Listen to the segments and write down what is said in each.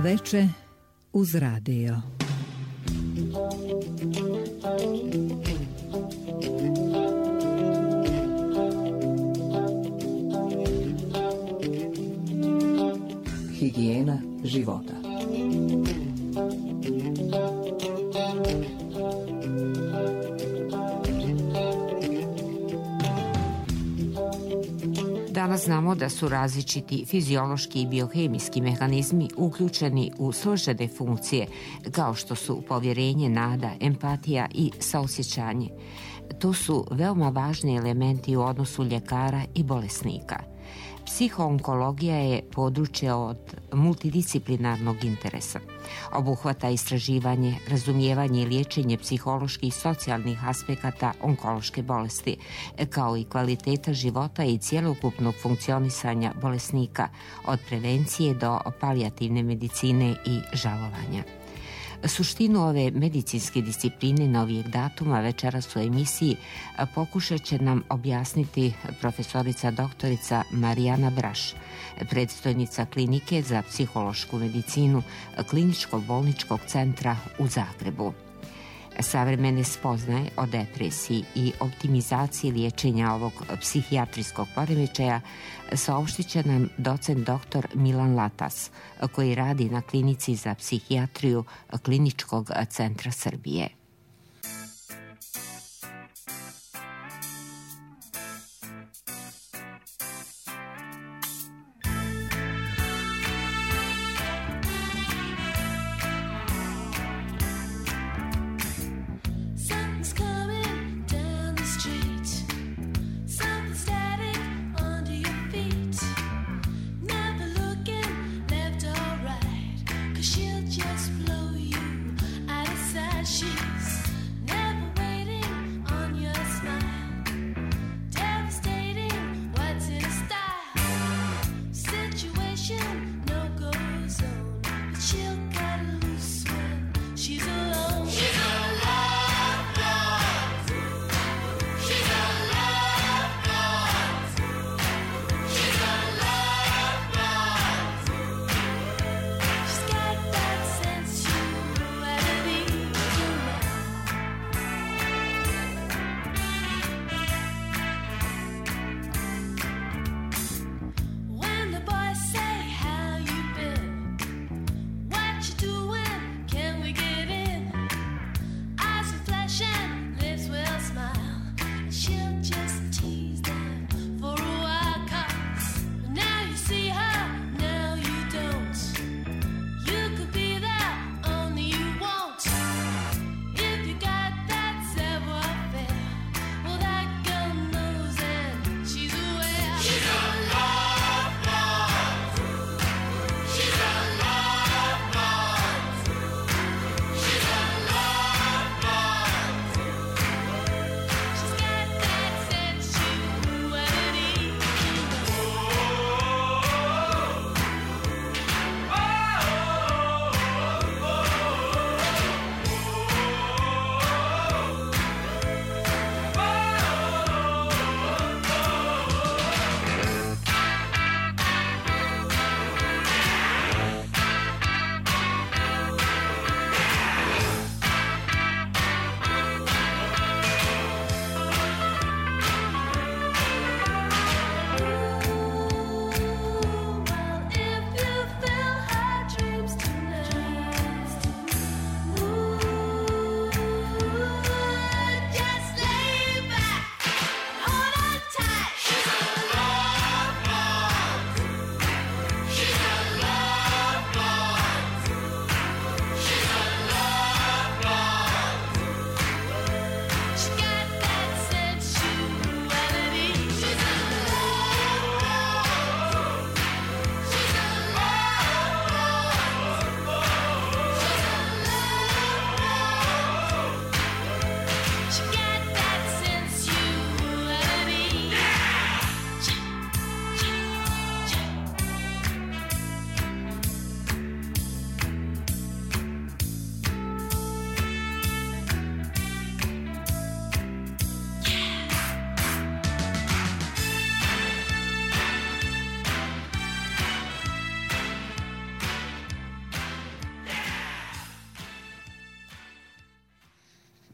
Veče uz radio. Higijena života. Danas znamo da su različiti fiziološki i biohemijski mehanizmi uključeni u složene funkcije kao što su povjerenje, nada, empatija i saosjećanje. To su veoma važni elementi u odnosu ljekara i bolesnika. Psihoonkologija je područje od multidisciplinarnog interesa. Obuhvata istraživanje, razumijevanje i liječenje psiholoških i socijalnih aspekata onkološke bolesti, kao i kvaliteta života i cjelokupnog funkcionisanja bolesnika, od prevencije do palijativne medicine i žalovanja. Suštinu ove medicinske discipline novijeg datuma večeras u emisiji pokušat će nam objasniti profesorica doktorica Marijana Braš, predstojnica klinike za psihološku medicinu Kliničko-bolničkog centra u Zagrebu. Savremene spoznaje o depresiji i optimizaciji liječenja ovog psihijatrijskog poremećaja saopštit će nam docent dr. Milan Latas, koji radi na klinici za psihijatriju Kliničkog centra Srbije. She'll just blow you out of sight. She's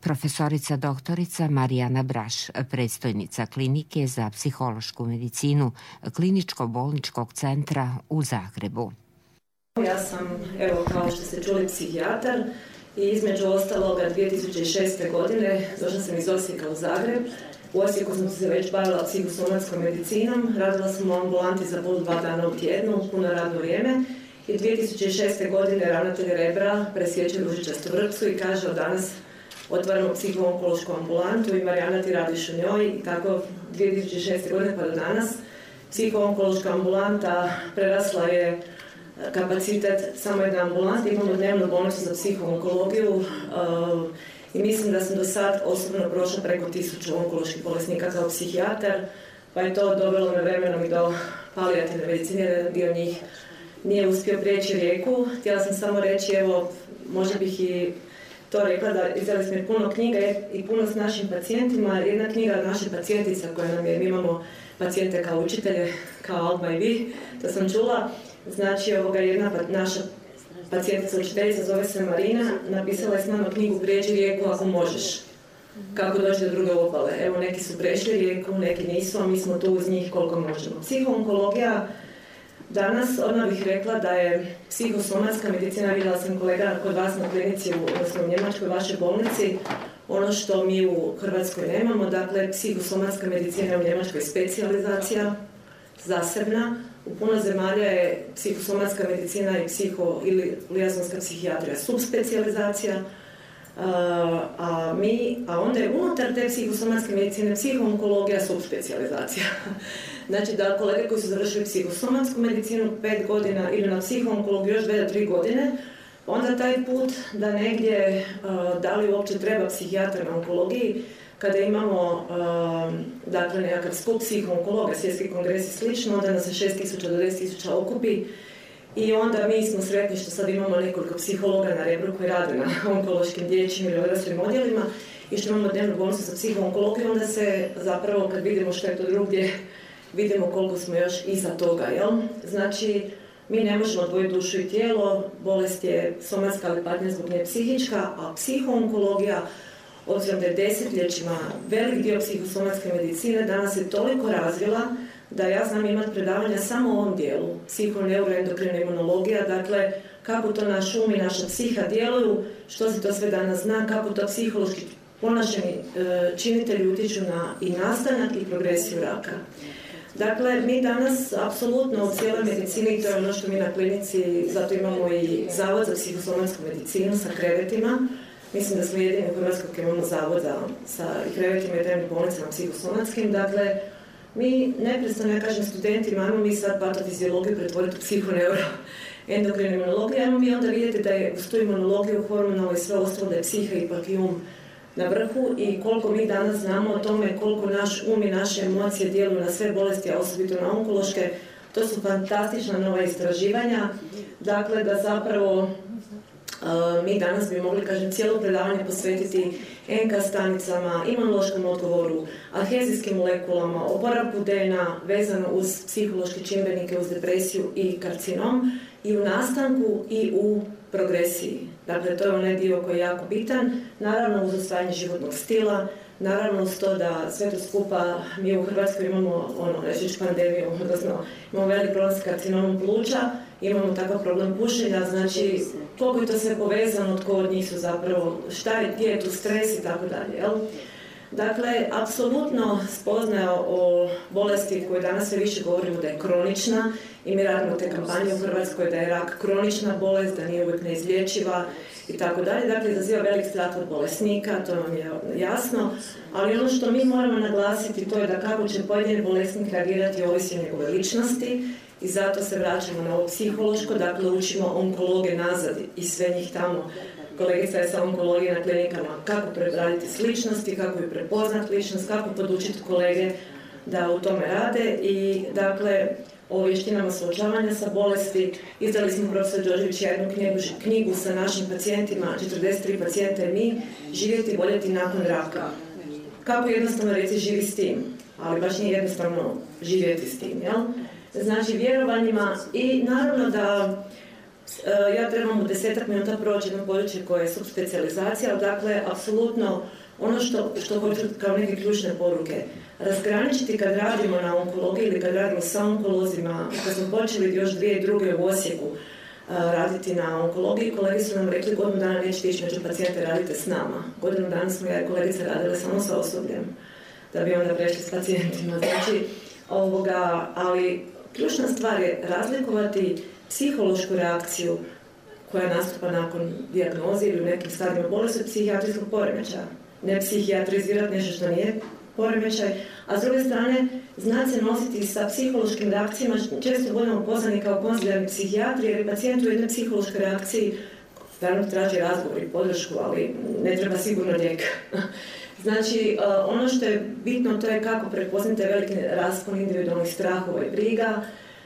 profesorica doktorica Marijana Braš, predstojnica klinike za psihološku medicinu Kliničko-bolničkog centra u Zagrebu. Ja sam, kao što ste čuli, psihijatar i između ostaloga 2006. godine došla sam iz Osijeka u Zagreb. U Osijeku sam se već bavila psihosomatskom medicinom, radila sam u ambulanti za 2 dana u tjednu, puno radno vrijeme. I 2006. godine ravnatelj Rebra presjeće ružičastu vrpcu i kaže od danas otvaramo psiho-onkološku ambulantu i Marijana ti radiš u njoj. I tako 2006. godine pa do danas psiho-onkološka ambulanta prerasla je kapacitet samo jedne ambulante. Imamo dnevnu bolnicu za psiho-onkologiju i mislim da sam do sad osobno prošla preko 1000 onkoloških bolesnika kao psihijatar, pa je to dovelo me vremenom i do palijativne medicine, jedan dio njih nije uspio prijeći rijeku. Htjela sam samo reći, možda bih i to rekla, da izdali smo puno knjiga i puno s našim pacijentima. Jedna knjiga naše pacijentice koja nam je, mi imamo pacijente kao učitelje, kao Alma i vi, to sam čula. Znači, jedna naša pacijentica učiteljica zove se Marina, napisala je s nama knjigu Prijeđi rijeku ako možeš. Kako doći do druge obale. Neki su prešli rijeku, neki nisu, a mi smo tu uz njih koliko možemo. Psihoonkologija danas, odmah bih rekla da je psihosomatska medicina, vidjela sam kolega kod vas na klinici, odnosno u Njemačkoj, vašoj bolnici, ono što mi u Hrvatskoj nemamo, dakle, psihosomatska medicina u Njemačkoj specijalizacija, zasebna. U puno zemalja je psihosomatska medicina i ili lijazonska psihijatrija subspecijalizacija, a onda je unutar te psihosomatske medicine psihoonkologija subspecijalizacija. Znači da kolege koji su završili psihosomatsku medicinu 5 godina ili na psihoonkologiju još 2 do 3 godine, onda taj put da negdje, da li uopće treba psihijatar na onkologiji, kada imamo dakle, nekakav skup psiho-onkologa, svjetski kongres i slično, onda nas se 6.000 do 10.000 okupi i onda mi smo sretni što sad imamo nekoliko psihologa na Rebru koji rade na onkološkim dječjim ili odraslim odjelima i što imamo dnevnu bolnicu za psiho-onkologiju, onda se zapravo kad vidimo što je to drugdje, vidimo koliko smo još iza toga, jel? Znači, mi ne možemo odvojiti dušu i tijelo, bolest je somatska, ali patnja zbog nje psihička, a psiho-onkologija, obzirom da je desetljećima velik dio psihosomatske medicine, danas je toliko razvila da ja znam imati predavanja samo u ovom dijelu, psiho-neuroendokrina imunologija, dakle kako to naš um i naša psiha djeluju, što se to sve danas zna, kako to psihološki ponašani činitelji utječu na i nastanak i progresiju raka. Dakle, mi danas apsolutno u cijeloj medicini, to je ono što mi na klinici, zato imamo i Zavod za psihosomatsku medicinu sa krevetima. Mislim da smo jedini u Hrvatskoj koji imamo zavod sa krevetima i dnevnim bolnicama psihosomatskim. Dakle, mi neprestano, ja kažem studentima, ajmo mi sad patofiziologiju pretvoriti u psiho-neuroendokrinu imunologiju, ajmo mi onda vidjeti da je uz tu imunologiju, hormonalno i sve ostalo da je psiha ipak i um na vrhu i koliko mi danas znamo o tome koliko naš um i naše emocije djeluju na sve bolesti, a osobito na onkološke. To su fantastična nova istraživanja. Dakle, da zapravo mi danas bi mogli, kažem, cijelo predavanje posvetiti NK stanicama, imunološkom odgovoru, adhezijskim molekulama, oporavku DNA vezano uz psihološke čimbenike, uz depresiju i karcinom i u nastanku i u progresiji. Dakle, to je onaj dio koji je jako bitan, naravno uz osvajanje životnog stila, naravno uz to da sve to skupa mi u Hrvatskoj imamo pandemiju, odnosno imamo velik problem s karcinomom pluća, imamo takav problem pušenja, znači koliko je to sve povezano, tko od njih su zapravo, gdje je tu stres i tako dalje, jel? Dakle, apsolutno spoznaja o bolesti koju danas sve više govorimo da je kronična i mi radimo te kampanje u Hrvatskoj da je rak kronična bolest, da nije uvijek neizlječiva i tako dalje. Dakle, izaziva velik strah od bolesnika, to vam je jasno, ali ono što mi moramo naglasiti to je da kako će pojedini bolesnik reagirati ovisi o njegove ličnosti i zato se vraćamo na ovo psihološko, dakle učimo onkologe nazad i sve njih tamo. Kolegica je sa onkologije na klinikama, kako predraditi sličnosti, kako ju prepoznati ličnost, kako podučiti kolege da u tome rade i dakle o vještinama suočavanja sa bolesti. Izdali smo profesor Đorđević jednu knjigu sa našim pacijentima, 43 pacijenta i mi, živjeti i boljeti nakon raka. Kako jednostavno reći živi s tim, ali baš nije jednostavno živjeti s tim, jel? Znači vjerovanjima i naravno da ja trebam u 10 minuta proći jedno područje koje je subspecijalizacija, dakle, apsolutno Ono što hoću kao neke ključne poruke, razgraničiti kad radimo na onkologiji ili kad radimo sa onkolozima, kad smo počeli još 2002. u Osijeku raditi na onkologiji, kolege su nam rekli godinu dana nećete ići među pacijente, radite s nama. Godinu dana smo ja i kolegice radile samo sa osobljem, da bi onda prešli s pacijentima. Znači, ali ključna stvar je razlikovati psihološku reakciju koja nastupa nakon dijagnoze ili u nekim stadijima bolesti psihijatrijskog poremećaja. Ne psihijatrizirati nešto što nije poremećaj, a s druge strane znati se nositi sa psihološkim reakcijama. Često budemo pozvani kao konzilijarni psihijatri jer je pacijent u jednoj psihološkoj reakciji naravno traži razgovor i podršku, ali ne treba sigurno lijek. Znači, ono što je bitno to je kako prepoznate veliki raspon individualnih strahova i briga.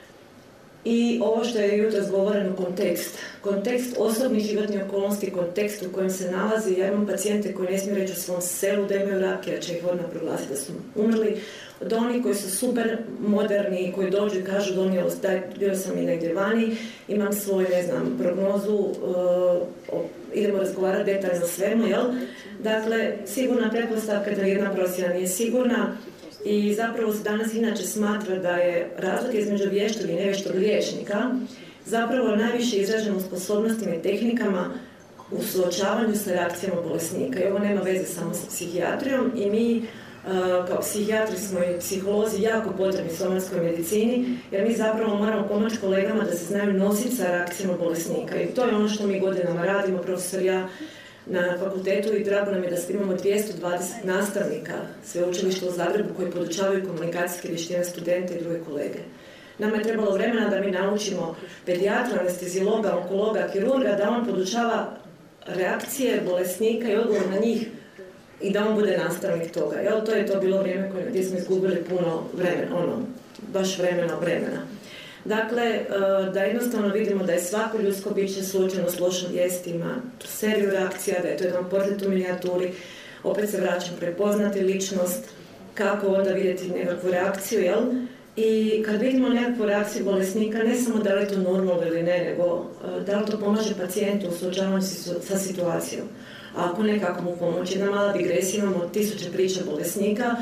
I ovo što je jutros govoreno, kontekst osobnih životnih okolnosti, kontekst u kojem se nalazi. Ja imam pacijente koji ne smiju reći u svom selu da imaju rak, jer će ih odmah proglasiti da su umrli. Od onih koji su super moderni, koji dođu i kažu bio sam i negdje vani, imam svoju, prognozu, idemo razgovarati detaljno o svemu, jel? Dakle, sigurna pretpostavka da jedna procjena nije sigurna. I zapravo se danas inače smatra da je razlika između vještog i nevještog liječnika zapravo najviše izraženo u sposobnostima i tehnikama u suočavanju sa reakcijama bolesnika. I ovo nema veze samo sa psihijatrijom i mi kao psihijatri smo i psiholozi jako potrebni somatskoj medicini jer mi zapravo moramo pomoći kolegama da se znaju nositi sa reakcijama bolesnika. I to je ono što mi godinama radimo, profesor i ja, na fakultetu i drago nam je da imamo 220 nastavnika sveučilišta u Zagrebu koji podučavaju komunikacijske vještine studente i druge kolege. Nama je trebalo vremena da mi naučimo pedijatra, anesteziologa, onkologa, kirurga, da on podučava reakcije bolesnika i odgovor na njih i da on bude nastavnik toga. Jel, to je to bilo vrijeme gdje smo izgubili puno vremena, baš vremena. Dakle, da jednostavno vidimo da je svako ljudsko biće slučajno s lošim vijestima, seriju reakcija, da je to jedan portret u minijaturi, opet se vraćam prepoznati ličnost, kako onda vidjeti nekakvu reakciju, jel? I kad vidimo nekakvu reakciju bolesnika, ne samo da li je to normalno ili ne, nego da li to pomaže pacijentu u suočavanju sa situacijom. A ako ne, kako mu pomoći? Jedna mala digresija, imamo 1000 priča bolesnika.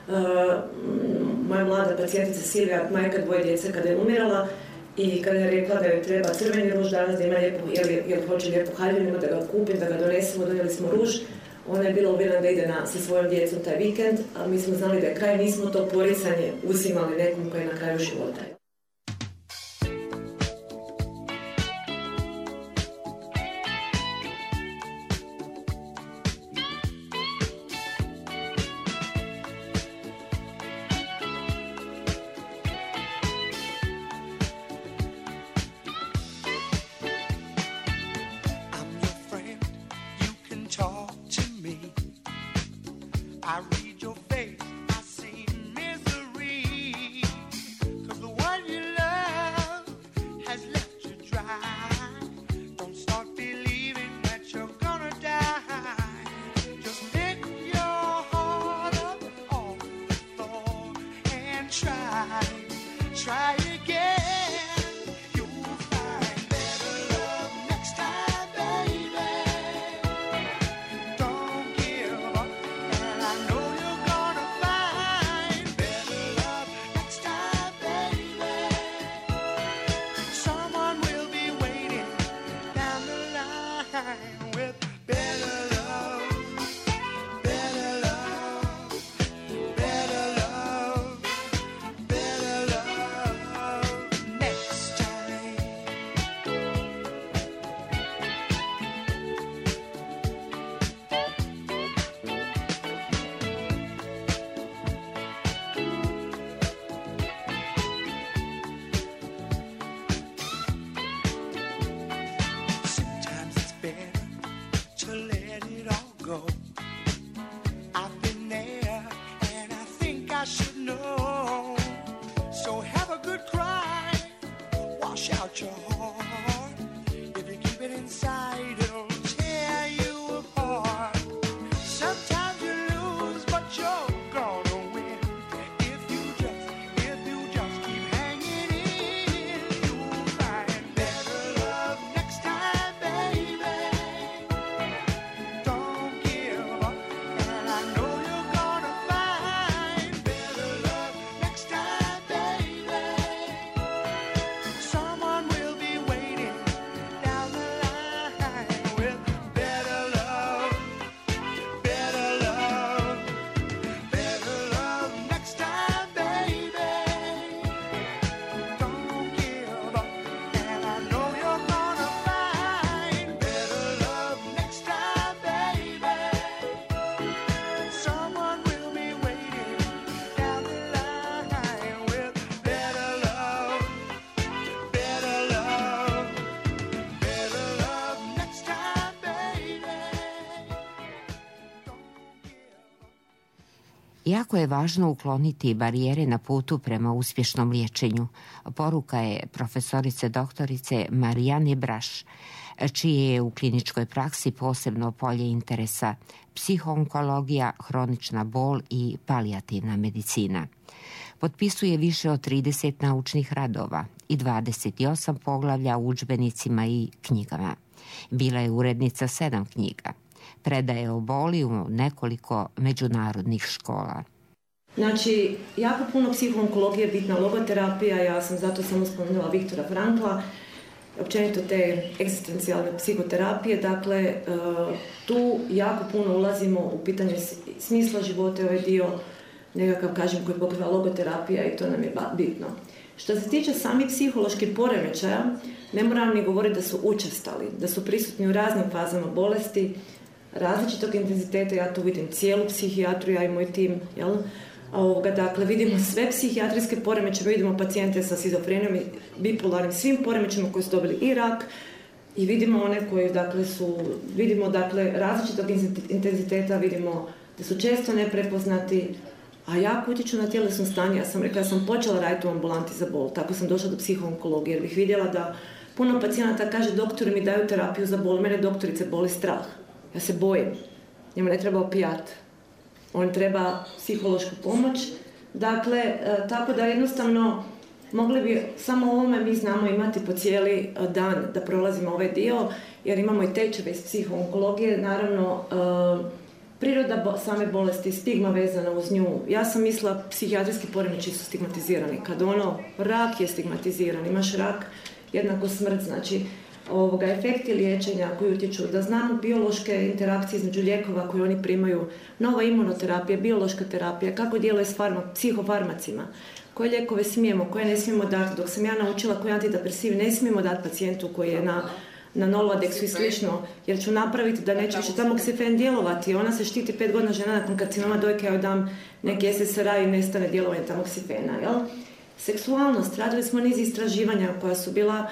Moja mlada pacijentica Silvija, majka 2 djece, kada je umirala i kada je rekla da joj treba crveni ruž danas, da ima lijepo, jer hoće lijepu haljinu, da ga kupim, da ga donesemo, donijeli smo ruž. Ona je bila uvjerena da ide sa svojom djecom taj vikend, ali mi smo znali da je kraj, nismo to poricanje uzimali nekom koji je na kraju života. Jako je važno ukloniti barijere na putu prema uspješnom liječenju. Poruka je profesorice doktorice Marijane Braš, čije je u kliničkoj praksi posebno polje interesa psihoonkologija, hronična bol i palijativna medicina. Potpisuje više od 30 naučnih radova i 28 poglavlja u udžbenicima i knjigama. Bila je urednica 7 knjiga. Predaje o boli u nekoliko međunarodnih škola. Znači, jako puno psihoonkologije je bitna logoterapija, ja sam zato samo spomenula Viktora Frankla, općenito te egzistencijalne psihoterapije, dakle, tu jako puno ulazimo u pitanje smisla života, ovaj dio nekakav, kažem, koji pokriva logoterapija i to nam je bitno. Što se tiče samih psiholoških poremećaja, ne moram ni govoriti da su učestali, da su prisutni u raznim fazama bolesti, različitog intenziteta, ja tu vidim cijelu psihijatriju, ja i moj tim, jel? Dakle, vidimo sve psihijatrijske poremećaje, vidimo pacijente sa šizofrenijom i bipolarnim, svim poremećajima koji su dobili i rak, i vidimo one koji, dakle, vidimo, dakle, različitog intenziteta, vidimo da su često neprepoznati, a jako utječu na tjelesno stanje. Ja sam rekla, ja sam počela raditi u ambulanti za bol, tako sam došla do psihoonkologije, jer bih vidjela da puno pacijenata kaže, doktori mi daju terapiju za bol, mene doktorice boli strah, ja se bojim, njemu ne treba opijat, on treba psihološku pomoć. Dakle, tako da jednostavno mogli bi samo ovome mi znamo imati po cijeli dan da prolazimo ovaj dio, jer imamo i tečeve iz psihoonkologije, naravno priroda same bolesti, stigma vezana uz nju. Ja sam mislila psihijatrijski poremećaji su stigmatizirani. Kad rak je stigmatiziran, imaš rak, jednako smrt, znači efekti liječenja koji utječu, da znamo biološke interakcije između lijekova koje oni primaju, nova imunoterapija, biološka terapija, kako djeluje s psihofarmacima, koje lijekove smijemo, koje ne smijemo dati. Dok sam ja naučila koji antidepresiv ne smijemo dati pacijentu koji je na Nolvadexu i slično, jer ću napraviti da neće više tamoksifen djelovati. Ona se štiti 5 godina, žena nakon karcinoma dojke, ja joj dam neki SSRI i nestane djelovanje tamoksifena. Jel? Seksualnost, radili smo niz istraživanja koja su bila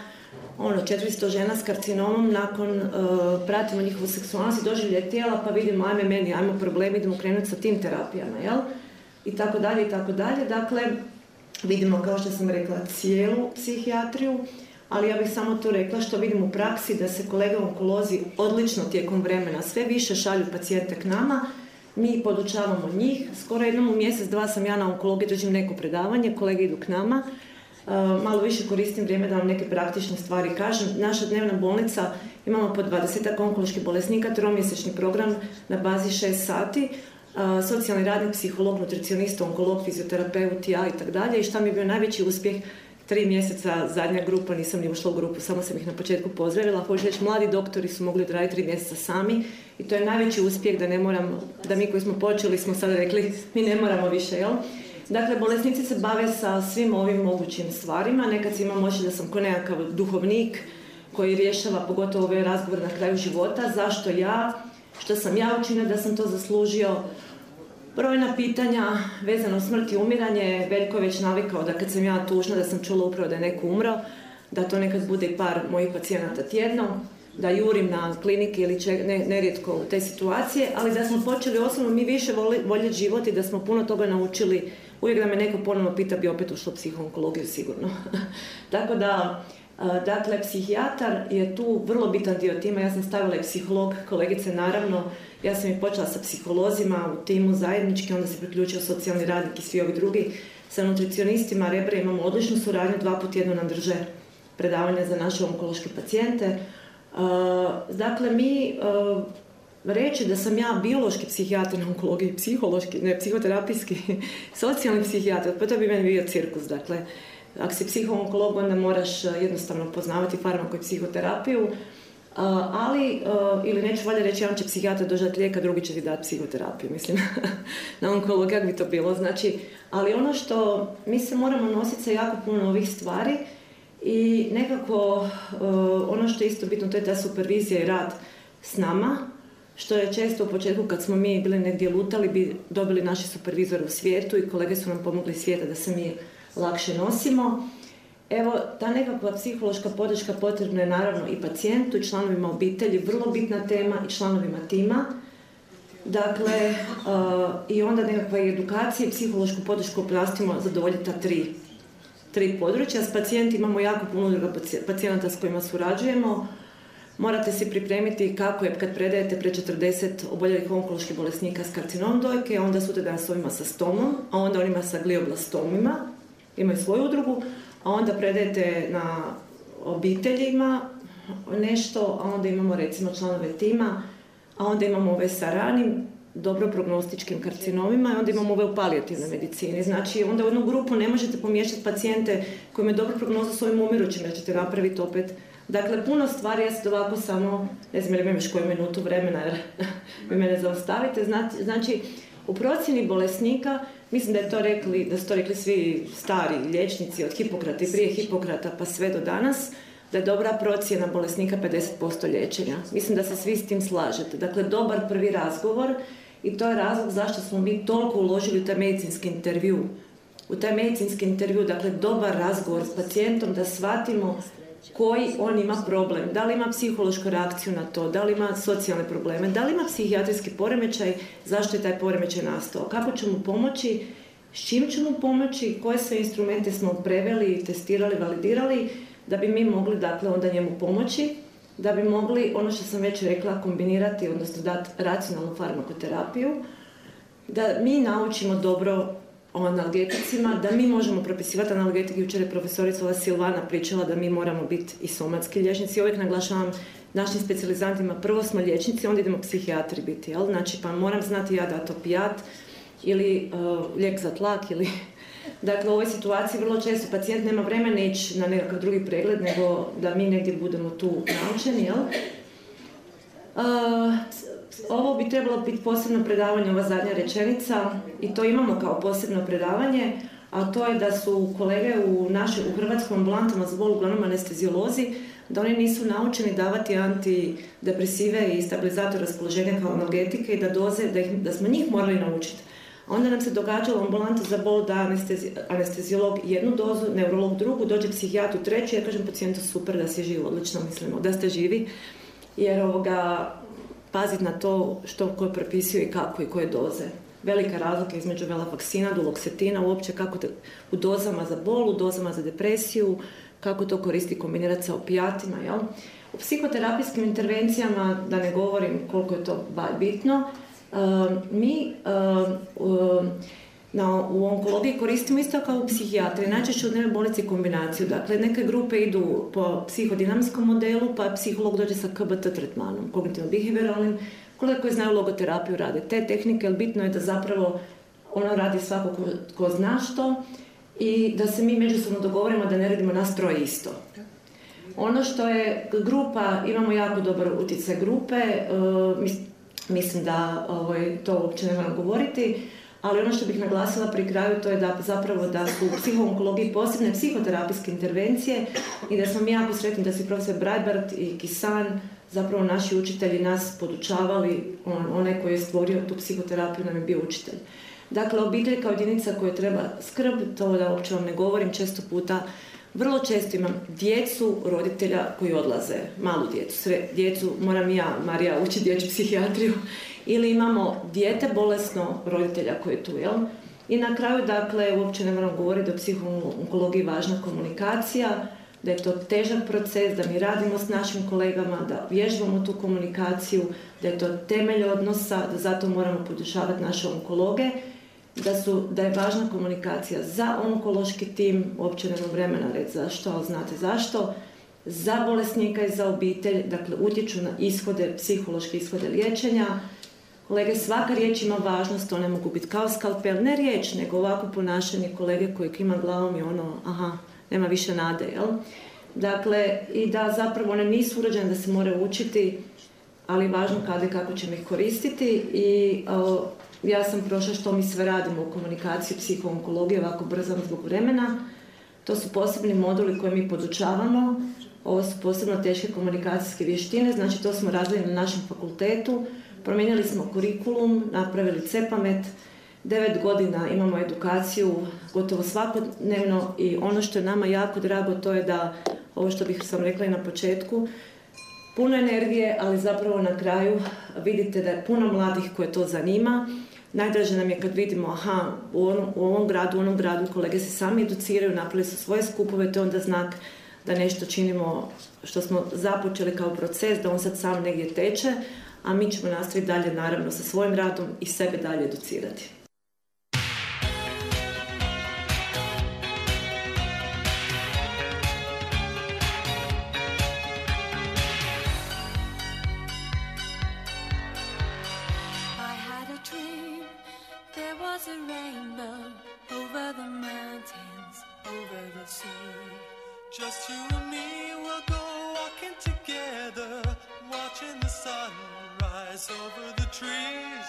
400 žena s karcinomom, nakon pratimo njihovu seksualnost i doživlje tijela, pa vidimo, ajmo problemi, idemo krenuti sa tim terapijama, jel? I tako dalje, i tako dalje. Dakle, vidimo, kao što sam rekla, cijelu psihijatriju, ali ja bih samo to rekla što vidim u praksi, da se kolege onkolozi odlično tijekom vremena sve više šalju pacijente k nama, mi podučavamo njih, skoro jednom u mjesec, 2 sam ja na onkologiji, držim neko predavanje, kolege idu k nama, malo više koristim vrijeme da vam neke praktične stvari kažem. Naša dnevna bolnica, imamo po 20 onkoloških bolesnika, 3-mjesečni program na bazi 6 sati, socijalni radnik, psiholog, nutricionista, onkolog, fizioterapeut, ja i tako dalje. I šta mi je bio najveći uspjeh, 3 mjeseca, zadnja grupa, nisam ni ušla u grupu, samo sam ih na početku pozdravila. Hoću reći, mladi doktori su mogli odraditi 3 mjeseca sami i to je najveći uspjeh da ne moram, da mi koji smo počeli smo sada rekli, mi ne moramo više, jel? Dakle, bolesnici se bave sa svim ovim mogućim stvarima. Nekad se imam moći da sam ko nekakav duhovnik koji rješava pogotovo ove razgovore na kraju života. Zašto ja? Što sam ja učinila da sam to zaslužio? Brojna pitanja vezano u smrt i umiranje. Veljko je već navikao da kad sam ja tužna, da sam čula upravo da je neko umro, da to nekad bude i par mojih pacijenata tjedno, da jurim na klinike ili nerijetko u te situacije, ali da smo počeli osobno mi više voljeti život i da smo puno toga naučili. Uvijek da me neko ponovno pita, bi opet ušlo u psihoonkologiju sigurno. Tako da, dakle, psihijatar je tu vrlo bitan dio tima. Ja sam stavila i psiholog, kolegice naravno. Ja sam i počela sa psiholozima u timu zajednički, onda se priključio socijalni radnik i svi ovi drugi. Sa nutricionistima Rebre imamo odličnu suradnju, 2 puta tjedno nam drže predavanja za naše onkološke pacijente. Dakle, mi reći da sam ja biološki psihijatar na onkologiji, psihološki, ne psihoterapijski, socijalni psihijatar, pa to bi meni bio cirkus. Dakle, ako si psihoonkolog, onda moraš jednostavno poznavati farmaku i psihoterapiju, ali, ili neću valjda reći, jedan će psihijatar dožati lijeka, drugi će ti dati psihoterapiju, mislim, na onkologiji, kako bi to bilo. Znači, ali ono što mi se moramo nositi sa jako puno ovih stvari i nekako ono što je isto bitno, to je ta supervizija i rad s nama, što je često u početku kad smo mi bili negdje lutali, bi dobili naši supervizori u svijetu i kolege su nam pomogli svijeta da se mi lakše nosimo. Evo, ta nekakva psihološka podrška potrebna je naravno i pacijentu i članovima obitelji, vrlo bitna tema, i članovima tima. Dakle, i onda nekakva edukacija i psihološku podršku nastojimo zadovoljiti ta tri područja. S pacijentima imamo jako puno udruga pacijenata s kojima surađujemo. Morate si pripremiti kako je kad predajete pre 40 oboljelih onkoloških bolesnika s karcinom dojke, onda sutradan s ovima sa stomom, a onda onima sa glioblastomima, imaju svoju udrugu, a onda predajete na obiteljima nešto, a onda imamo recimo članove tima, a onda imamo ove sa ranim, dobro prognostičkim karcinomima, i onda imamo ove u palijativnoj medicini. Znači, onda u jednu grupu ne možete pomiješati pacijente koji imaju dobru prognozu s ovim umirućim, jer ćete napraviti opet. Dakle, puno stvari, ja sad ovako samo, ne znam, imam još koju minutu vremena, jer vi mene zaustavite. Znači, u procjeni bolesnika, mislim da su to rekli svi stari liječnici od Hipokrata i prije Hipokrata pa sve do danas, da je dobra procjena bolesnika 50% liječenja. Mislim da se svi s tim slažete. Dakle, dobar prvi razgovor, i to je razlog zašto smo mi toliko uložili u taj medicinski intervju. U taj medicinski intervju, dakle, dobar razgovor s pacijentom da shvatimo koji on ima problem, da li ima psihološku reakciju na to, da li ima socijalne probleme, da li ima psihijatrijski poremećaj, zašto je taj poremećaj nastao, kako će mu pomoći, s čim će mu pomoći, koje sve instrumente smo preveli, testirali, validirali, da bi mi mogli, dakle, onda njemu pomoći, da bi mogli, ono što sam već rekla, kombinirati, odnosno dati racionalnu farmakoterapiju, da mi naučimo dobro o analgeticima, da mi možemo propisivati analgetike. Jučer je profesorica Silvana pričala da mi moramo biti i somatski liječnici. Uvijek naglašavam našim specijalizantima, prvo smo liječnici, onda idemo psihijatri biti, jel? Znači, pa moram znati ja dati opijat ili lijek za tlak ili... Dakle, u ovoj situaciji vrlo često pacijent nema vremena ići na nekakav drugi pregled, nego da mi negdje budemo tu naučeni, jel? Ovo bi trebalo biti posebno predavanje, ova zadnja rečenica, i to imamo kao posebno predavanje, a to je da su kolege u hrvatskom ambulantama za bol, uglavnom anesteziolozi, da oni nisu naučeni davati antidepresive i stabilizator raspoloženja kao analgetike i da doze, da smo njih morali naučiti. Onda nam se događalo u ambulantu za bol da anesteziolog jednu dozu, neurolog drugu, dođe psihijatru treću, ja kažem pacijentu super da si živ, odlično mislimo da ste živi, jer paziti na to što ko propisuje i kako i koje doze. Velika razlika između velafaksina, duloksetina, uopće kako u dozama za bol, u dozama za depresiju, kako to koristi kombinirati sa opijatima, jel? U psihoterapijskim intervencijama, da ne govorim koliko je to bitno, mi u onkologiji koristimo isto kao u psihijatriji, najčešće u dnevnoj bolnici kombinaciju. Dakle, neke grupe idu po psihodinamskom modelu, pa psiholog dođe sa KBT tretmanom, kognitivno-behavioralnim, kolega koji znaju logoterapiju rade te tehnike, ali bitno je da zapravo ono radi svako ko zna što i da se mi međusobno dogovorimo da ne radimo nas troje isto. Ono što je grupa, imamo jako dobar utjecaj grupe, mislim da to uopće ne moram govoriti, ali ono što bih naglasila pri kraju to je da zapravo da su u psihoonkologiji posebne psihoterapijske intervencije i da smo mi jako sretni da su profesor Brajbart i Kisan, zapravo naši učitelji, nas podučavali, onaj koji je stvorio tu psihoterapiju nam je bio učitelj. Dakle, obitelj kao jedinica koja treba skrb, to da uopće vam ne govorim, često puta, vrlo često imam djecu roditelja koji odlaze, malu djecu, moram ja, Marija, učiti dječju psihijatriju, ili imamo dijete bolesno roditelja koji je tu, jel? I na kraju, dakle, uopće ne moram govoriti da je u psihoonkologiji važna komunikacija, da je to težak proces, da mi radimo s našim kolegama, da vježbamo tu komunikaciju, da je to temelj odnosa, da zato moramo podržavati naše onkologe, da je važna komunikacija za onkološki tim, uopće nema vremena reći zašto, ali znate zašto, za bolesnika i za obitelj, dakle utječu na ishode, psihološke ishode liječenja. Kolege, svaka riječ ima važnost, to ne mogu biti kao skalpel, ne riječ, nego ovako ponašanje kolege koji ima glavom i nema više nade, jel? Dakle, i da zapravo one nisu urađene da se moraju učiti, ali je važno kada i kako ćemo ih koristiti i ja sam prošla što mi sve radimo u komunikaciji psihoonkologije, ovako brzam zbog vremena. To su posebni moduli koje mi podučavamo, ovo su posebno teške komunikacijske vještine, znači to smo radili na našem fakultetu, promijenili smo kurikulum, napravili CEPAMET, 9 godina imamo edukaciju gotovo svakodnevno i ono što je nama jako drago to je da, ovo što bih sam rekla i na početku, puno energije, ali zapravo na kraju vidite da je puno mladih koje to zanima. Najdraže nam je kad vidimo, u ovom gradu kolege se sami educiraju, napravili su svoje skupove, to je onda znak da nešto činimo što smo započeli kao proces, da on sad sam negdje teče, a mi ćemo nastaviti dalje naravno sa svojim radom i sebe dalje educirati. Just you and me will go walking together, watching the sun rise over the trees.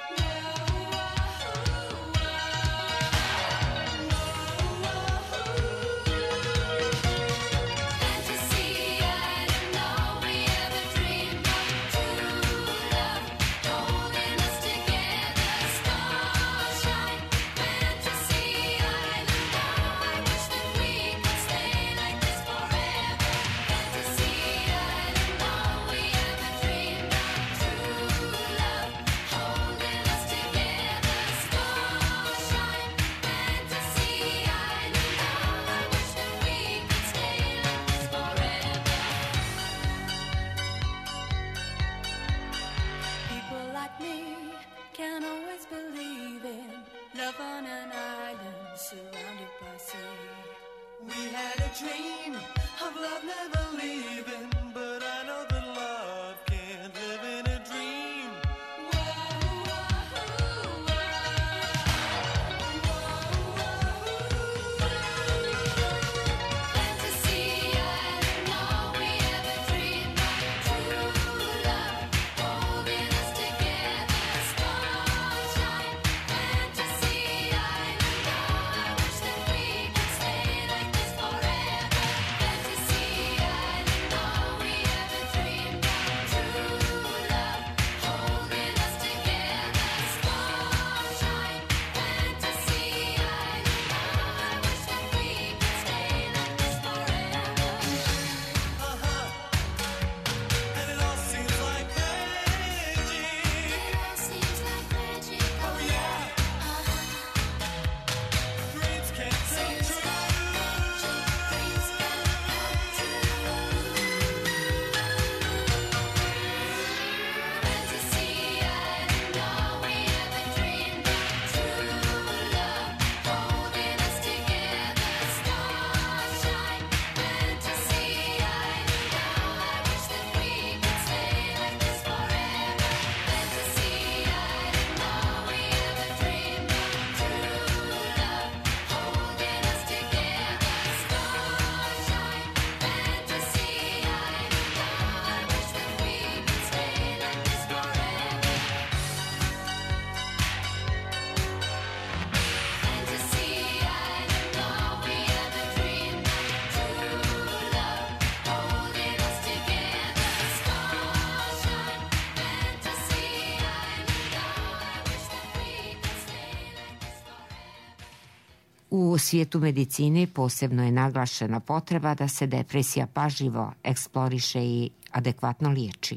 U svijetu medicine posebno je naglašena potreba da se depresija pažljivo eksploriše i adekvatno liječi.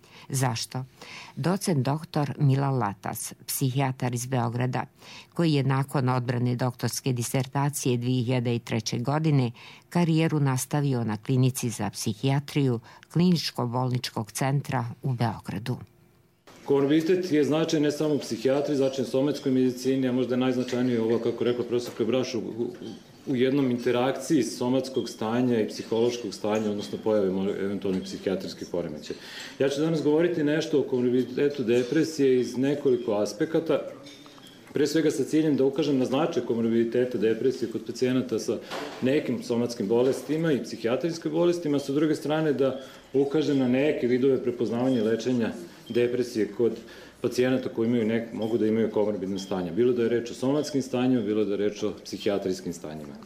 Zašto? Docent dr. Milan Latas, psihijatar iz Beograda, koji je nakon odbrane doktorske disertacije 2003. godine karijeru nastavio na klinici za psihijatriju Kliničko-bolničkog centra u Beogradu. Komorbiditet je značajan ne samo u psihijatriji, značajan u somatskoj medicini, a možda najznačajnije ovo, kako rekla profesorka Braš, u jednom interakciji somatskog stanja i psihološkog stanja, odnosno pojave eventualnih psihijatrijskih poremećaja. Ja ću danas govoriti nešto o komorbiditetu depresije iz nekoliko aspekata, pre svega sa ciljem da ukažem na značaj komorbiditeta depresije kod pacijenata sa nekim somatskim bolestima i psihijatrijskim bolestima, a sa druge strane da ukažem na neke vidove prepoznavanja i lečenja depresije kod pacijenata koji mogu da imaju komorbidne stanja. Bilo da je reč o somatskim stanjima, bilo da je reč o psihijatrijskim stanjima.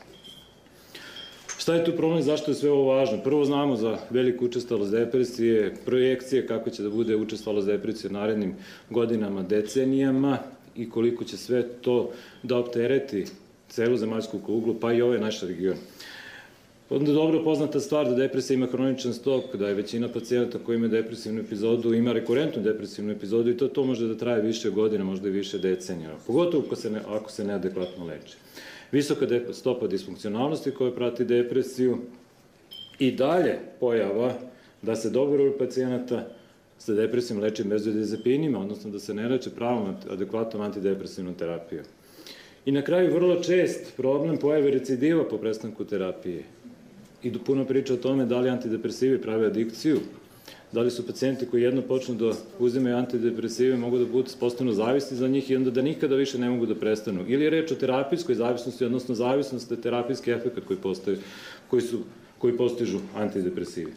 Šta je tu problem, zašto je sve ovo važno? Prvo, znamo za veliku učestalost depresije, projekcije kako će da bude učestalost depresije u narednim godinama, decenijama i koliko će sve to da optereti celu zemaljsku kuglu, pa i ovaj naš region. Onda je dobro poznata stvar da depresija ima hroničan stok, da je većina pacijenata koji ima depresivnu epizodu ima rekurentnu depresivnu epizodu i to može da traje više godina, možda i više decenija, pogotovo ako se neadekvatno leči. Visoka stopa disfunkcionalnosti koja prati depresiju i dalje pojava da se dobar broj pacijenata sa depresijom leči benzodiazepinima, odnosno da se ne leče pravom adekvatnom antidepresivnom terapijom. I na kraju vrlo čest problem pojave recidiva po prestanku terapije. I puno priča o tome da li antidepresivi prave adikciju, da li su pacijenti koji jedno počnu da uzimaju antidepresive mogu da postanu zavisni za njih i onda da nikada više ne mogu da prestanu. Ili je reč o terapijskoj zavisnosti, odnosno zavisnost je terapijski efekt koji postižu antidepresivi.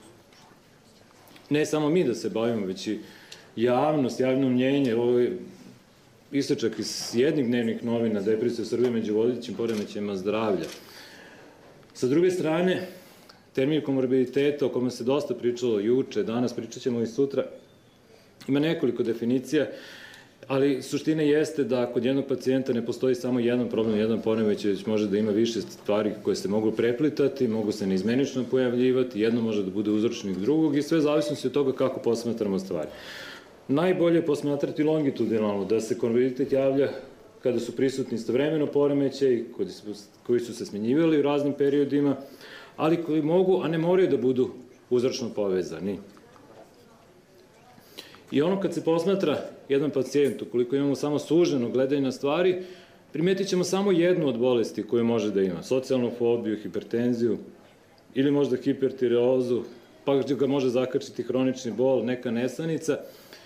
Ne samo mi da se bavimo, već i javnost, javno mnjenje, ovo je isečak iz jednih dnevnih novina depresije u Srbiji među vodećim poremećajima zdravlja. Sa druge strane, termin komorbiditeta, o kome se dosta pričalo juče, danas pričat ćemo i sutra, ima nekoliko definicija, ali suština jeste da kod jednog pacijenta ne postoji samo jedan problem, jedan poremećaj, već može da ima više stvari koje se mogu preplitati, mogu se neizmenično pojavljivati, jedno može da bude uzročnik drugog i sve zavisnosti od toga kako posmatramo stvari. Najbolje je posmatrati longitudinalno, da se komorbiditet javlja kada su prisutni istovremeno poremećaji koji su se smenjivali u raznim periodima, ali koji mogu, a ne moraju da budu uzročno povezani. I ono kad se posmatra jedan pacijent, ukoliko imamo samo suženo gledanje na stvari, primetit ćemo samo jednu od bolesti koju može da ima, socijalnu fobiju, hipertenziju ili možda hipertireozu, pa ga može zakačiti hronični bol, neka nesanica.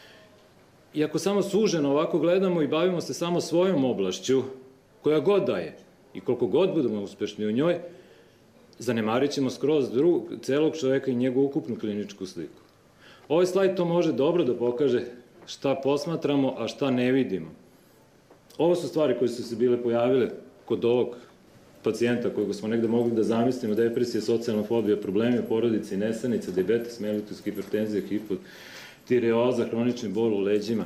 I ako samo suženo ovako gledamo i bavimo se samo svojom oblašću, koja god da je, i koliko god budemo uspešni u njoj, zanemarit ćemo skroz celog čoveka i njegovu ukupnu kliničku sliku. Ovaj slajd to može dobro da pokaže šta posmatramo, a šta ne vidimo. Ovo su stvari koje su se bile pojavile kod ovog pacijenta kojeg smo negde mogli da zamislimo, depresija, socijalna fobija, problemi u porodici, nesanica, dijabetes, mellitus, hipertenzija, hipotireoza, hronični bol u leđima.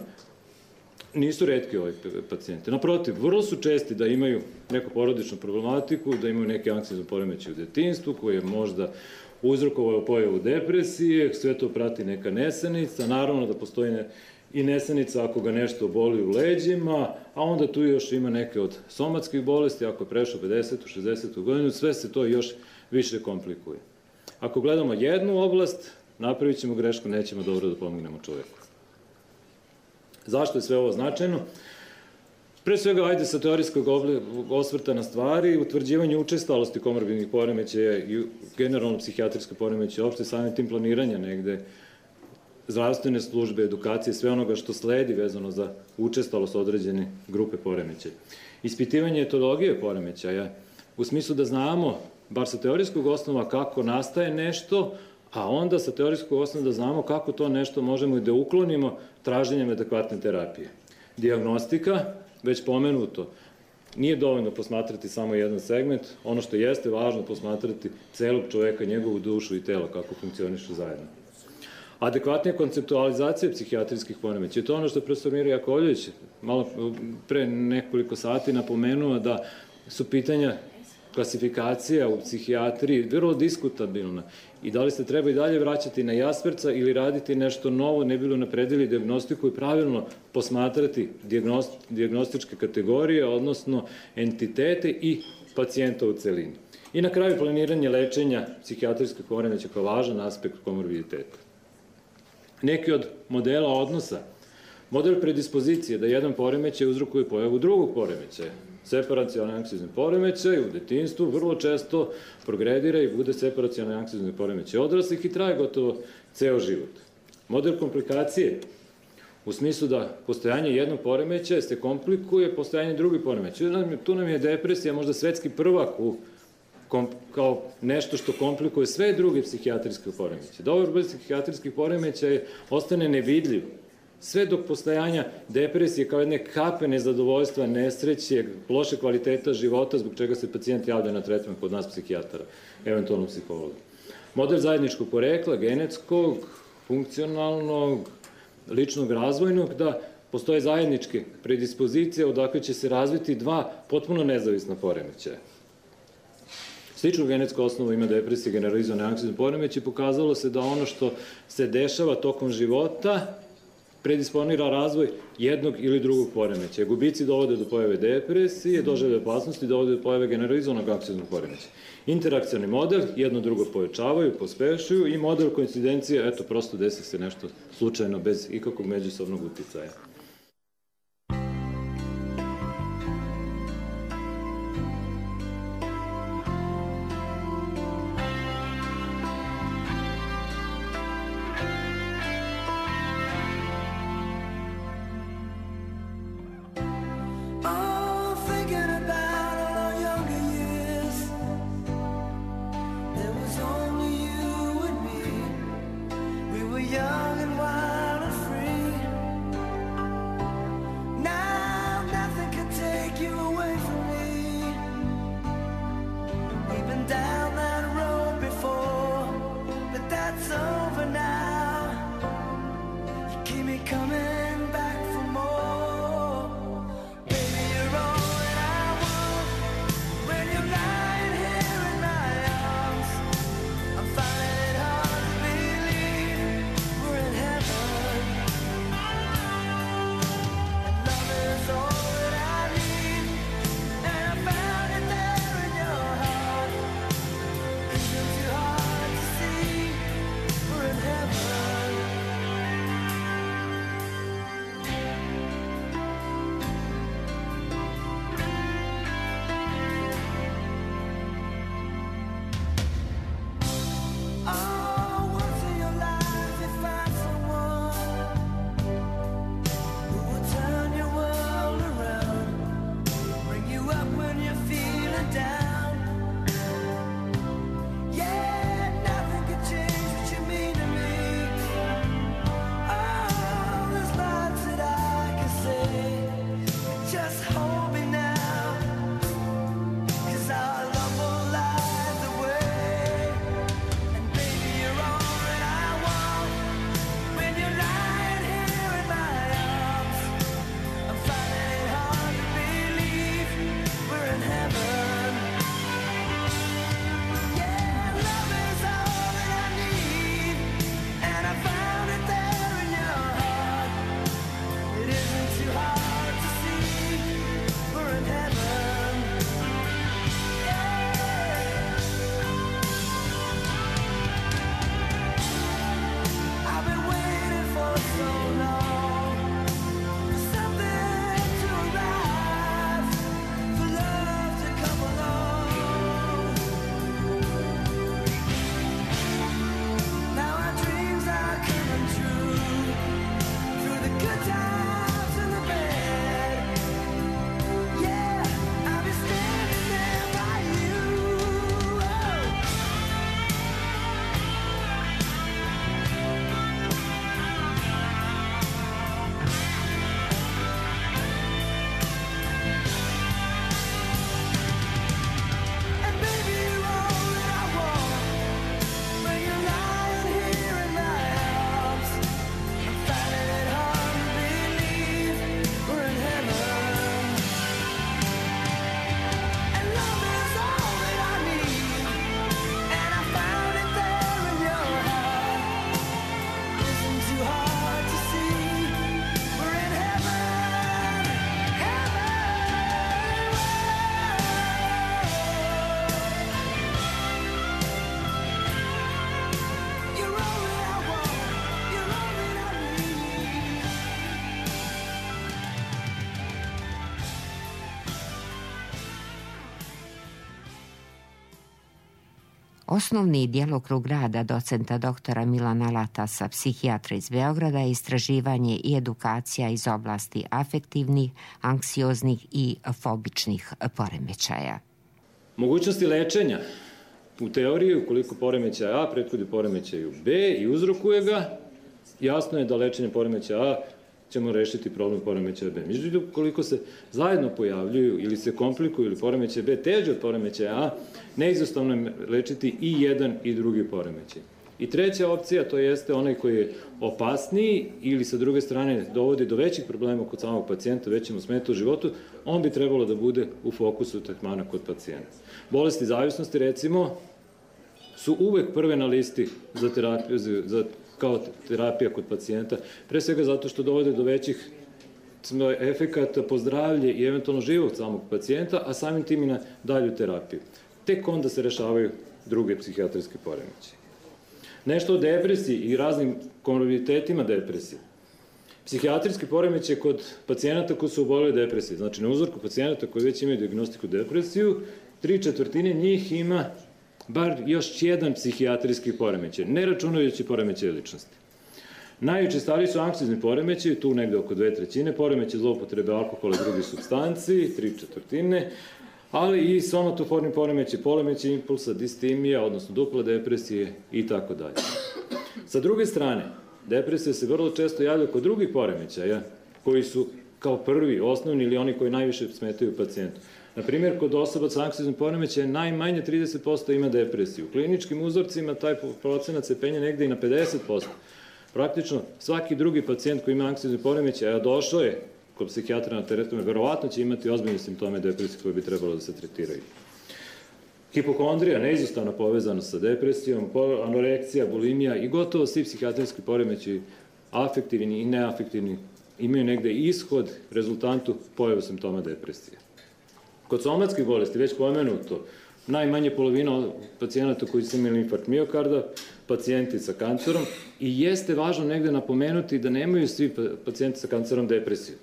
Nisu retki ovi pacijenti. Naprotiv, vrlo su česti da imaju neku porodičnu problematiku, da imaju neke anksiozne poremećaje u detinjstvu, koje je možda uzrokovao pojavu depresije, sve to prati neka nesanica, naravno da postoji i nesanica ako ga nešto boli u leđima, a onda tu još ima neke od somatskih bolesti, ako je prešao 50. 60. godinu, sve se to još više komplikuje. Ako gledamo jednu oblast, napravit ćemo grešku, nećemo dobro da pomognemo čoveku. Zašto je sve ovo značajno? Pre svega, ajde sa teorijskog osvrta na stvari, utvrđivanje učestalosti komorbidnih poremećaja i generalno psihijatrijske poremećaje, opšte samim tim planiranja negde, zdravstvene službe, edukacije, sve onoga što sledi vezano za učestalost određene grupe poremećaja. Ispitivanje etologije poremećaja, u smislu da znamo, bar sa teorijskog osnova, kako nastaje nešto, a onda sa teorijskog osnova da znamo kako to nešto možemo i da uklonimo traženjem adekvatne terapije. Dijagnostika, već pomenuto, nije dovoljno posmatrati samo jedan segment, ono što jeste važno posmatrati celog čoveka, njegovu dušu i telo, kako funkcionišu zajedno. Adekvatnija konceptualizacija psihijatrijskih poremećaja, to je ono što je profesor Miro Jakovljević malo pre nekoliko sati napomenuo da su pitanja klasifikacija u psihijatriji vrlo diskutabilna i da li se treba i dalje vraćati na Jasperca ili raditi nešto novo, ne bilo napredili dijagnostiku i pravilno posmatrati dijagnostičke kategorije, odnosno entitete i pacijenta u celini. I na kraju planiranje lečenja psihijatrijskih poremećaja kao važan aspekt komorbiditeta. Neki od modela odnosa, model predispozicije da jedan poremećaj uzrokuje pojavu drugog poremećaja, separacijalni anksiozni poremećaj u detinjstvu vrlo često progredira i bude separacijalni anksiozni poremećaj odraslih i traje gotovo ceo život. Model komplikacije, u smislu da postojanje jednog poremećaja se komplikuje postojanje drugih poremećaja. Tu nam je depresija možda svetski prvak kao nešto što komplikuje sve druge psihijatrijske poremećaje. Dobar broj psihijatrijskih poremećaja ostane nevidljiv. Sve dok postojanja depresije kao jedne kape nezadovoljstva, nesreće, loše kvaliteta života, zbog čega se pacijent javlja na tretman kod nas psihijatara, eventualno psihologa. Model zajedničkog porekla, genetskog, funkcionalnog, ličnog razvojnog, da postoje zajedničke predispozicije odakle će se razviti dva potpuno nezavisna poremećaja. sličnu genetsku osnovu ima depresija, generalizovane anksiozne poremeće, pokazalo se da ono što se dešava tokom života predisponira razvoj jednog ili drugog poremeća. Gubici dovode do pojave depresije, doživljaja opasnosti, dovode do pojave generalizovanog anksioznog poremeća. Interakcioni model, jedno drugo povećavaju, pospešuju i model koincidencije, eto, prosto desi se nešto slučajno, bez ikakvog međusobnog uticaja. Young and wild and free. Osnovni djelokrug rada docenta doktora Milana Latasa, psihijatra iz Beograda, je istraživanje i edukacija iz oblasti afektivnih, anksioznih i fobičnih poremećaja. Mogućnosti lečenja. U teoriji, ukoliko poremećaj A prethodi poremećaju B i uzrokuje ga, jasno je da lečenje poremećaja A ćemo rešiti problem poremećaja B. Međutim, ukoliko se zajedno pojavljuju ili se komplikuju ili poremećaj B teže od poremećaja A, neizostavno je lečiti i jedan i drugi poremećaj. I treća opcija, to jeste onaj koji je opasniji ili sa druge strane dovodi do većih problema kod samog pacijenta, većim smeta u životu, on bi trebalo da bude u fokusu tretmana kod pacijenta. Bolesti zavisnosti, recimo, su uvek prve na listi za terapiju, kao terapija kod pacijenta, pre svega zato što dovode do većih efekata po zdravlje i eventualno život samog pacijenta, a samim tim i na dalju terapiju. Tek onda se rešavaju druge psihijatrijske poremećaje. Nešto o depresiji i raznim komorbiditetima depresije. Psihijatrijski poremećaj kod pacijenata koji su oboleli depresije, znači na uzorku pacijenata koji već imaju dijagnostiku depresiju, 3/4 njih ima bar još jedan psihijatrijski poremećaj, ne računajući poremećaj ličnosti. Najučestaliji su anksiozni poremećaji, tu negde oko 2/3, poremećaj zloupotrebe alkohola i drugih supstanci, 3/4, ali i somatoforni poremećaj impulsa, distimija, odnosno dupla depresije i tako dalje. Sa druge strane, depresija se vrlo često javlja kod drugih poremećaja, koji su kao prvi, osnovni ili oni koji najviše smetaju pacijentu. Naprimjer, kod osoba sa anksioznim poremećajem najmanje 30% ima depresiju. U kliničkim uzorcima taj procenat se penje negde i na 50%. Praktično, svaki drugi pacijent koji ima anksiozni poremećaj, a došao je kod psihijatra na teretome, verovatno će imati ozbiljne simptome depresije koje bi trebalo da se tretiraju. Hipokondrija, neizostavno povezana sa depresijom, anoreksija, bulimija i gotovo svi psihijatrijski poremećaji, afektivni i neafektivni, imaju negde ishod, rezultantu pojave simptoma depresije. Kod somatskih bolesti, već pomenuto, najmanje polovina pacijenata koji su imali infarkt miokarda, pacijenti sa kancerom, i jeste važno negde napomenuti da nemaju svi pacijenti sa kancerom depresiju.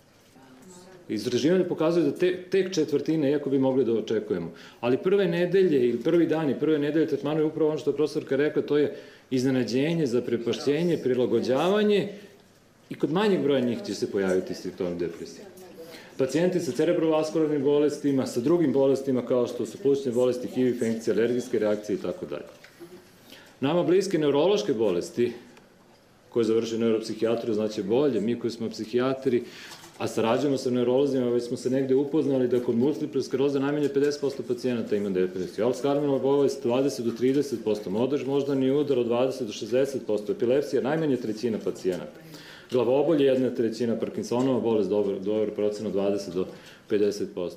Istraživanje pokazuje da tek 1/4, iako bi mogli da očekujemo. Ali prve nedelje ili prvi dani, prve nedelje tretmana je upravo ono što je profesorka rekla, to je iznenađenje, zaprepašćenje, prilagođavanje, i kod manjeg broja njih će se pojaviti simptomi depresije. Pacijenti sa cerebrovaskularnim bolestima, sa drugim bolestima kao što su plućne bolesti, HIV infekcije, alergijske reakcije i tako dalje. Nama bliske neurološke bolesti, koje završaju neuropsihijatriju, znači bolje, mi koji smo psihijatri, a sarađujemo sa neurolozima, već smo se negde upoznali da kod multiple skleroze najmanje 50% pacijenata ima depresiju. Alzheimerova bolest 20 do 30%, moždani udar od 20 do 60%, epilepsija najmanje 1/3 pacijenata. Glavobolje 1/3, Parkinsonova bolest dobar procenat 20 do 50%.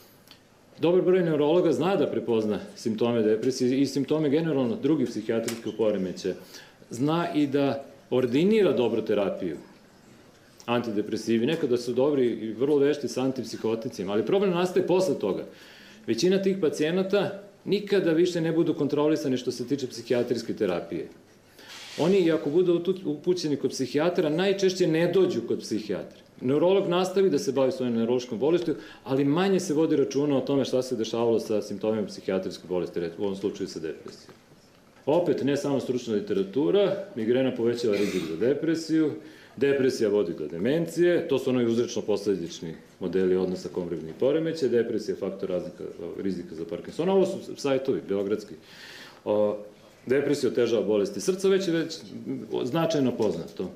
Dobar broj neurologa zna da prepozna simptome depresije i simptome generalno drugih psihijatrijskih poremećaja. Zna i da ordinira dobru terapiju. Antidepresivi, nekada su dobri i vrlo vešti sa antipsihoticima, ali problem nastaje posle toga. Većina tih pacijenata nikada više ne budu kontrolisani što se tiče psihijatrijske terapije. Oni, i ako budu upućeni kod psihijatra, najčešće ne dođu kod psihijatra. Neurolog nastavi da se bavi svojom neurološkom bolešću, ali manje se vodi računa o tome šta se dešavalo sa simptomima psihijatrijske bolesti, u ovom slučaju sa depresijom. Opet, ne samo stručna literatura, migrena povećava rizik za depresiju, depresija vodi do demencije, to su onoj uzrečno-posledični modeli odnosa komorbidnih poremećaja, depresija je faktor rizika za Parkinsona, ovo su sajtovi, beogradski. Depresija otežava bolesti srca, već je značajno poznato.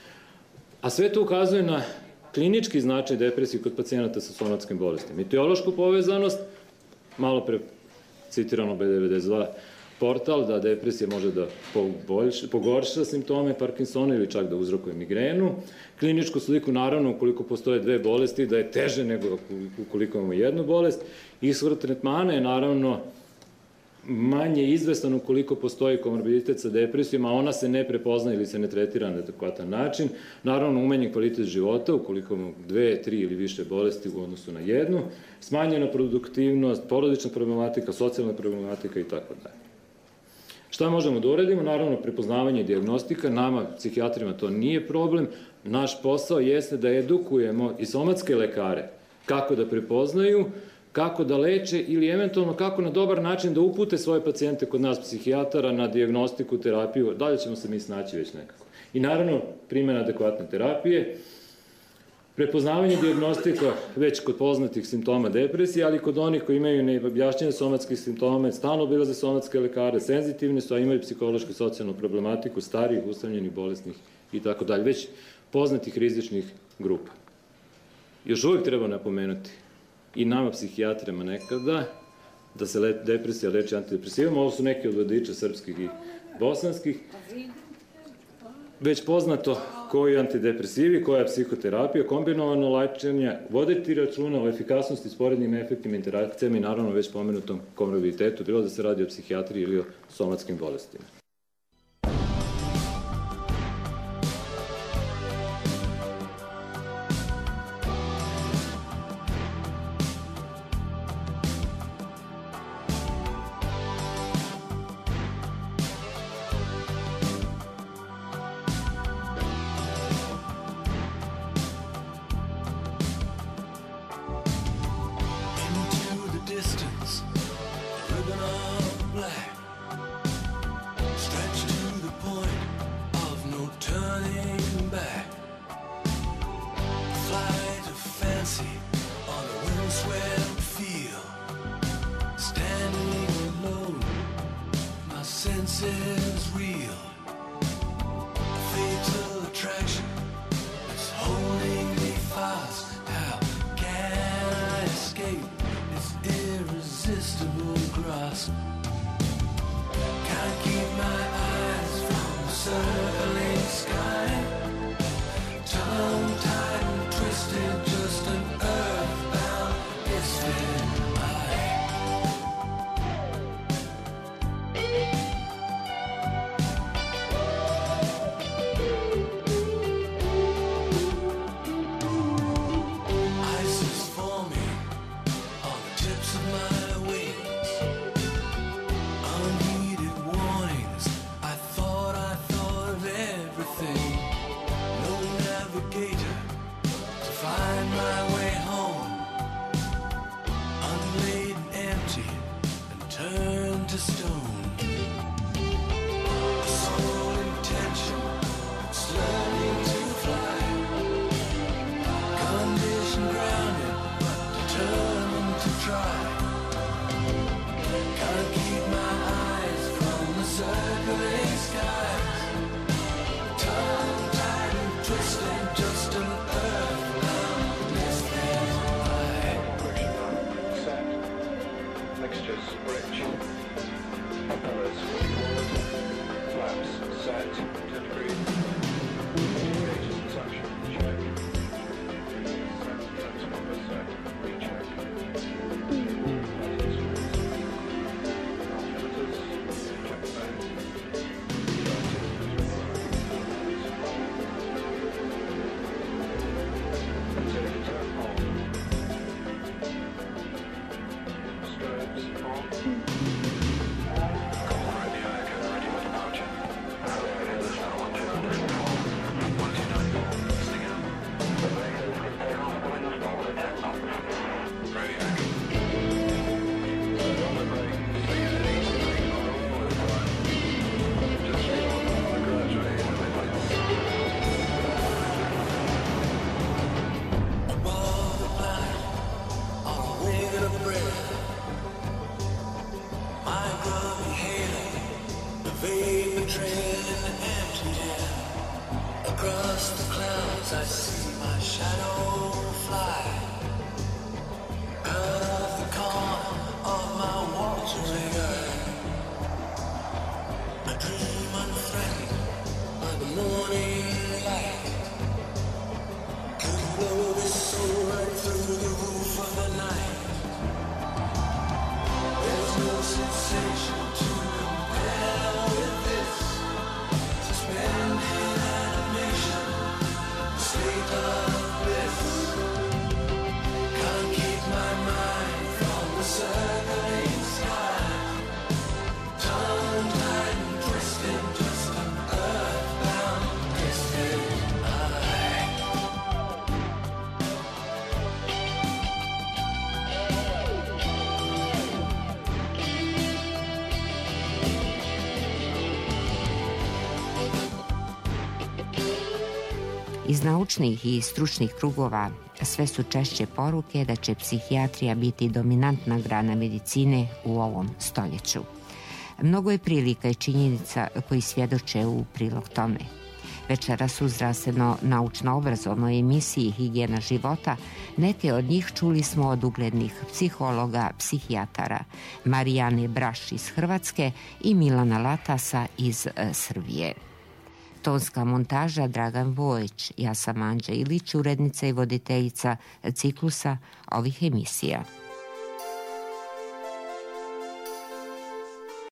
A sve to ukazuje na klinički značaj depresije kod pacijenata sa somatskim bolestima. Etiološku povezanost, malo pre citirano B92 portal, da depresija može da pogorša simptome Parkinsona ili čak da uzrokuje migrenu. Kliničku sliku, naravno, ukoliko postoje dve bolesti, da je teže nego ukoliko imamo jednu bolest. Ishod tretmana je, naravno, manje izvestan ukoliko postoji komorbiditet sa depresijom, a ona se ne prepozna ili se ne tretira na adekvatan način. Naravno, umenjen kvalitet života, ukoliko imamo 2, 3 ili više bolesti u odnosu na jednu, smanjena produktivnost, porodična problematika, socijalna problematika i tako dalje. Šta možemo da uradimo? Naravno, prepoznavanje i dijagnostika. Nama, psihijatrima, to nije problem. Naš posao jeste da edukujemo i somatske lekare kako da prepoznaju, kako da leče ili eventualno kako na dobar način da upute svoje pacijente kod nas psihijatara na dijagnostiku, terapiju, dalje ćemo se mi snaći već nekako. I naravno, primjena adekvatne terapije, prepoznavanje dijagnostika već kod poznatih simptoma depresije, ali kod onih koji imaju neobjašnjene somatske simptome, stalno obilaze somatske lekare, senzitivni su, a imaju psihološku i socijalnu problematiku, starijih, usamljenih, bolesnih i tako dalje, već poznatih rizičnih grupa. Još uvijek treba napomenuti, i nama psihijatrima nekada, da se depresija leči antidepresivima. Ovo su neki od vodiča srpskih i bosanskih. Već poznato koji antidepresivi, koja je psihoterapija, kombinovano lečenje, voditi računa o efikasnosti, sporednim efektima, interakcijama i naravno već pomenutom komorbiditetu, bilo da se radi o psihijatriji ili o somatskim bolestima. Iz naučnih i stručnih krugova sve su češće poruke da će psihijatrija biti dominantna grana medicine u ovom stoljeću. Mnogo je prilika i činjenica koji svjedoče u prilog tome. Večeras u zdravstveno-naučno-obrazovnoj emisiji Higijena života neke od njih čuli smo od uglednih psihologa, psihijatara Marijane Braš iz Hrvatske i Milana Latasa iz Srbije. Tonska montaža Dragan Vojić, ja sam Anđa Ilić, urednica i voditeljica ciklusa ovih emisija.